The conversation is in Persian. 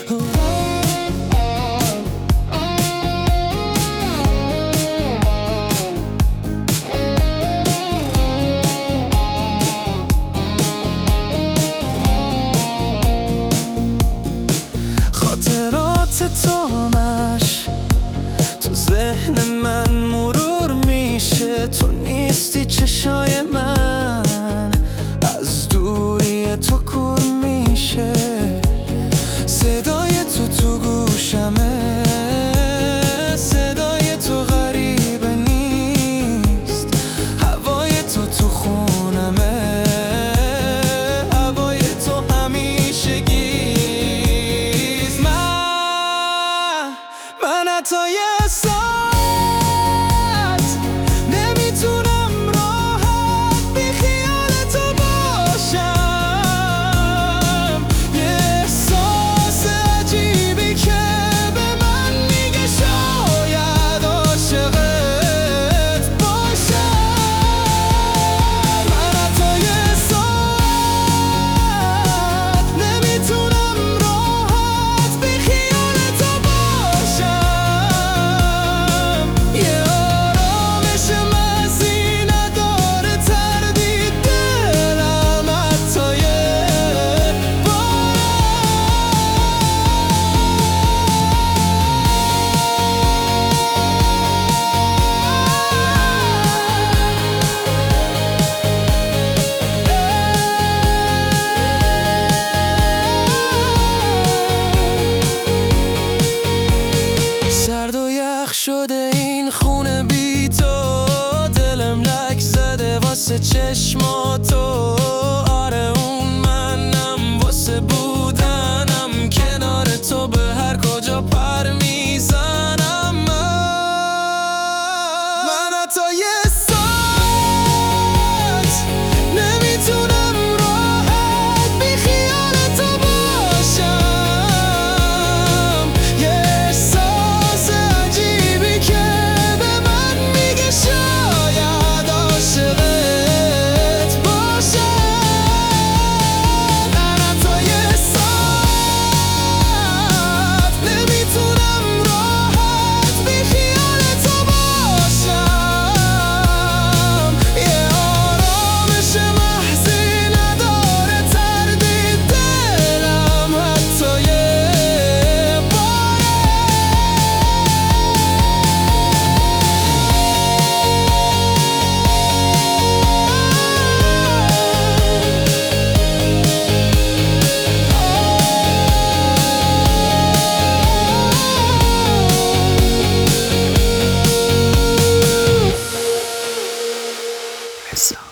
خاطرات تو همش تو ذهن من مرور میشه. تو نیستی چشای من از دوری تو کور میشه. صدای تو گوشمه، صدای تو غریبه نیست. هوای تو خونمه، هوای تو همیشگیست. من حتی یه ساعت نمیتونم راحت بی خیال تو باشم. یه احساس عجیبی که به من میگه شاید عاشقت باشم. من حتی یه ساعت نمیتونم راحت بی خیال تو باشم. یه آرامش محضی نداره تردید دلم حتی یه سرد و یخ شده این خونه بی تو. دلم لک زده واسه چشماتو. آره اون منم واسه بودنم کنار تو به هر کجا پر میزنم. من حتی یه ساعت نمیتونم راحت بی خیال تو باشم. یه احساس عجیبی که به من میگه شاید عاشقت باشم. من حتی یه ساعت نمیتونم راحت بی خیال تو باشم. یه آرامش محضی نداره تردید دلم حتی یه بار.